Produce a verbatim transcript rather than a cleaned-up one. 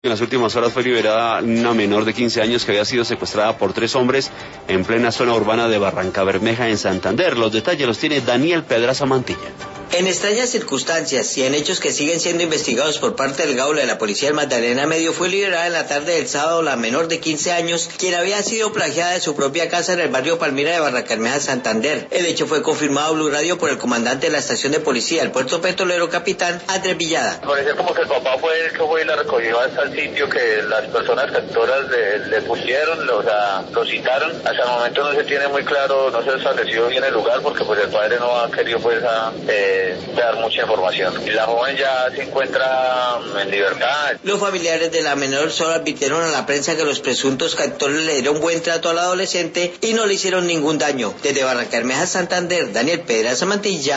En las últimas horas fue liberada una menor de quince años que había sido secuestrada por tres hombres en plena zona urbana de Barrancabermeja, en Santander. Los detalles los tiene Daniel Pedraza Mantilla. En extrañas circunstancias y en hechos que siguen siendo investigados por parte del Gaula de la Policía del Magdalena Medio, fue liberada en la tarde del sábado la menor de quince años, quien había sido plagiada de su propia casa en el barrio Palmira de Barrancabermeja, Santander. El hecho fue confirmado a Blue Radio por el comandante de la estación de policía del puerto petrolero, capitán Andrés Villada. Parece como que el papá fue el que fue y la recogió hasta el sitio que las personas captoras le, le pusieron, o sea, lo citaron. Hasta el momento no se tiene muy claro, no se estableció bien el lugar porque pues el padre no ha querido pues a, eh, dar mucha información. La joven ya se encuentra en libertad. Los familiares de la menor solo advirtieron a la prensa que los presuntos captores le dieron buen trato al adolescente y no le hicieron ningún daño. Desde Barrancabermeja, Santander, Daniel Pedraza Mantilla.